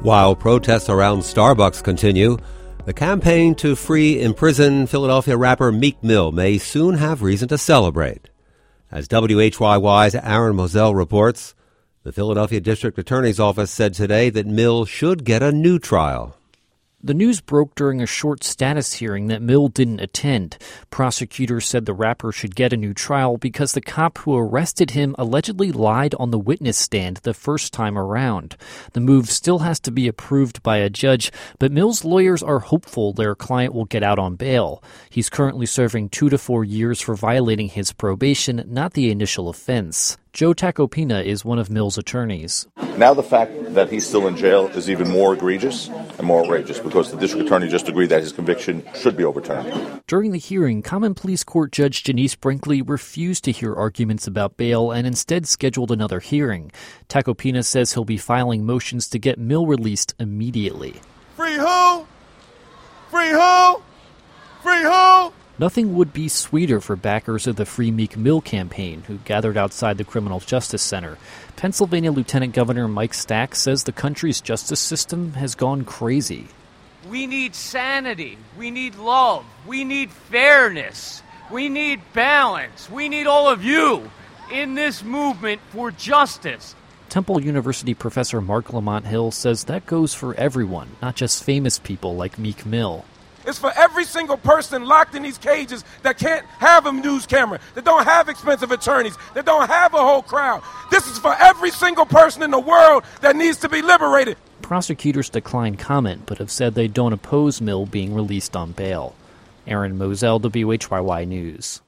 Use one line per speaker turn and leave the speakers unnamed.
While protests around Starbucks continue, the campaign to free imprisoned Philadelphia rapper Meek Mill may soon have reason to celebrate. As WHYY's Aaron Moselle reports, the Philadelphia District Attorney's Office said today that Mill should get a new trial.
The news broke during a short status hearing that Mill didn't attend. Prosecutors said the rapper should get a new trial because the cop who arrested him allegedly lied on the witness stand the first time around. The move still has to be approved by a judge, but Mill's lawyers are hopeful their client will get out on bail. He's currently serving 2 to 4 years for violating his probation, not the initial offense. Joe Tacopina is one of Mill's attorneys.
Now the fact that he's still in jail is even more egregious and more outrageous because the district attorney just agreed that his conviction should be overturned.
During the hearing, Common Pleas Court Judge Janice Brinkley refused to hear arguments about bail and instead scheduled another hearing. Tacopina says he'll be filing motions to get Mill released immediately.
Free who? Free who? Free who?
Nothing would be sweeter for backers of the Free Meek Mill campaign, who gathered outside the Criminal Justice Center. Pennsylvania Lieutenant Governor Mike Stack says the country's justice system has gone crazy.
We need sanity. We need love. We need fairness. We need balance. We need all of you in this movement for justice.
Temple University professor Mark Lamont Hill says that goes for everyone, not just famous people like Meek Mill.
It's for every single person locked in these cages that can't have a news camera, that don't have expensive attorneys, that don't have a whole crowd. This is for every single person in the world that needs to be liberated.
Prosecutors declined comment, but have said they don't oppose Mill being released on bail. Aaron Moselle, WHYY News.